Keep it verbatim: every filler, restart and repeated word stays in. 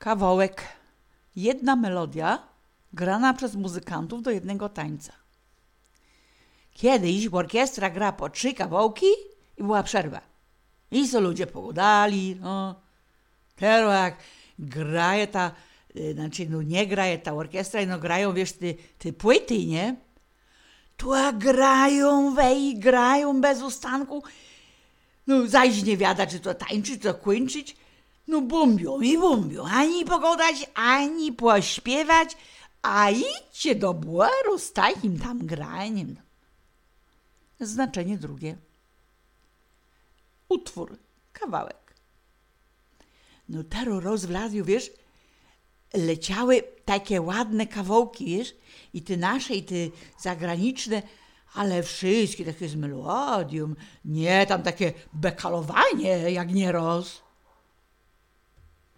Kawałek. Jedna melodia grana przez muzykantów do jednego tańca. Kiedyś orkiestra gra po trzy kawałki i była przerwa. I so ludzie pogadali. No. Teraz jak graje ta, znaczy no nie graje ta orkiestra, no grają, wiesz, ty, ty płyty, nie? Tu a grają, wej, grają bez ustanku. No zaś nie wiada, czy to tańczyć, czy to kończyć. No bombią i bombią. Ani pogadać, ani pośpiewać, a idźcie do błaru z takim tam graniem. Znaczenie drugie. Utwór, kawałek. No teraz roz w radiu, wiesz, leciały takie ładne kawałki, wiesz, i ty nasze, i ty zagraniczne, ale wszystkie takie z melodią. Nie tam takie bekalowanie, jak nieraz.